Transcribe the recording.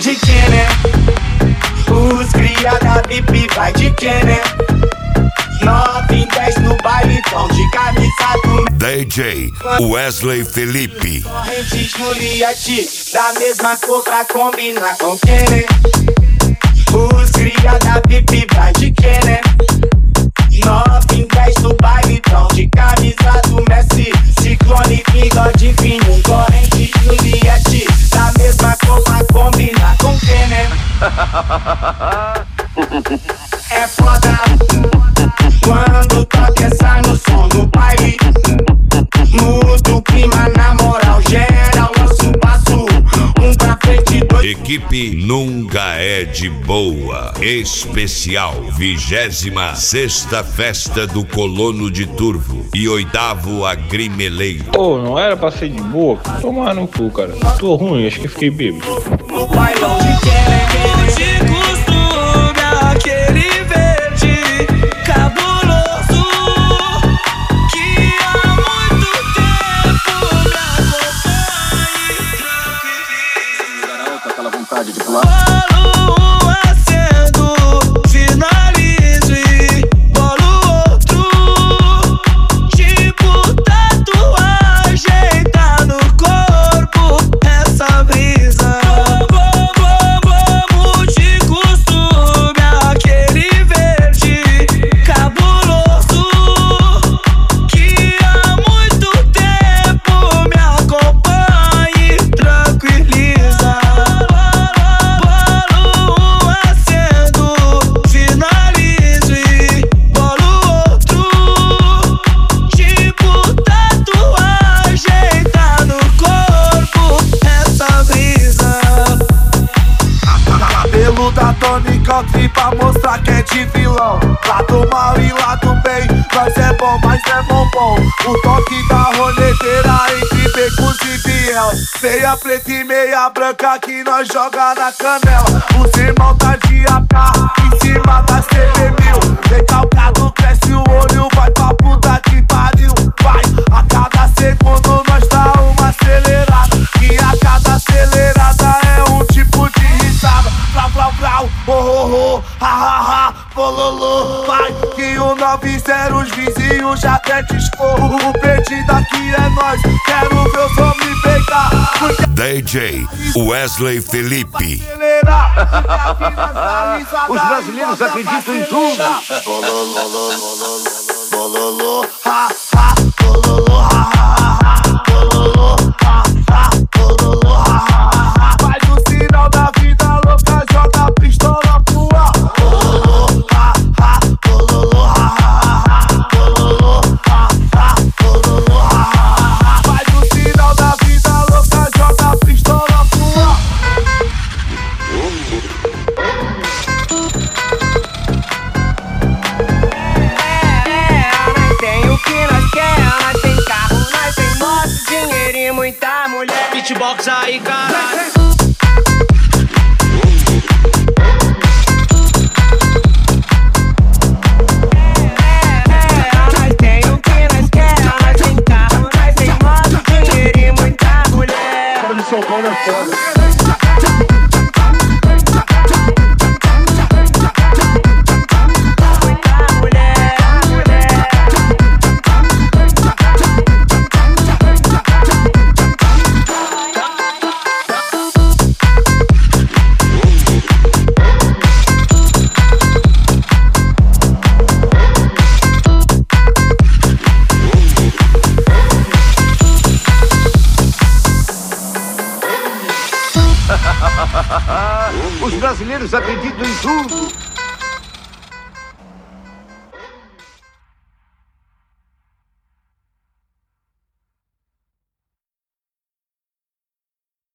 de Kenner. Os cria da VIP vai de Kenner. 9 em 10 no baile, tão de camisa do DJ Wesley Felipe. corrente Juliette, da mesma cor pra combinar com Kenner. Os cria da VIP vai de Kenner. 9 em 10 no baile, tão de camisa do Messi. Ciclone, bigode fino, corrente Juliette, da mesma cor pra combinar com Kenner. É foda quando toca essa no som do baile. Muda o clima, na moral, geral, lança um passo, um pra frente, dois. Equipe Nunca é de Boa. Especial 26ª Festa do Colono de Turvo e 8º Agrimeleiro. Pô, não era pra ser de boa? Tomar no cu, cara. Tô ruim, acho que fiquei bêbado. No bailão de Kenner, de costume, aquele verde cabuloso que há muito tempo me acompanha e tranquiliza. Garota, aquela vontade de pular. Bolo acendo, finalizo e bolo outro. Tipo tatuagem, tá no corpo essa brisa. Vamos de costume, aquele verde cabuloso que há muito tempo me acompanha e tranquiliza. Bolo acendo, finalizo e bolo outro. Tipo tatuagem, tá no corpo essa brisa. Cabelo da Tony Country pra mostrar que é de vilão. Lado mal e lado bem, nós é bom, mas é bombom. O toque da roleteira entre becos e fiel. Meia preta e meia branca que nós joga na canela. Os irmãos tá de AK em cima da CB1000. Recalcado, cresce o olho, vai pra puta que pariu. Vai, a cada segundo nós dá uma acelerada. E a cada acelerada é um tipo de risada. Vrau, vrau, vrau, oh, oh, oh, ha, ha, ha, bololô. Vai, que o 90 os vizinhos já até te expor. O perdido aqui é nós, quero ver os homens pegar. Porque DJ Wesley Felipe. os brasileiros acreditam em tudo. Bololô, ha, ha, bololô, ha, ha, ha, bololô, ha, ha, bololô, ha, ha, ha. Faz o sinal da vida louca, joga a pistola pro ar. Bololô, ha, ha, bololô, ha, ha, ha, bololô, ha, ha, bololô, ha, ha, ha. Faz o sinal da vida louca, joga a pistola pro ar. nós tem o que nós quer. Nós tem carro, nós tem moto, dinheiro e muita mulher. Beatbox aí, caralho. Nós tem o que nós quer. Nós tem carro, nós tem moto, dinheiro e muita mulher. Cara de São Paulo é foda. Os brasileiros acreditam em tudo.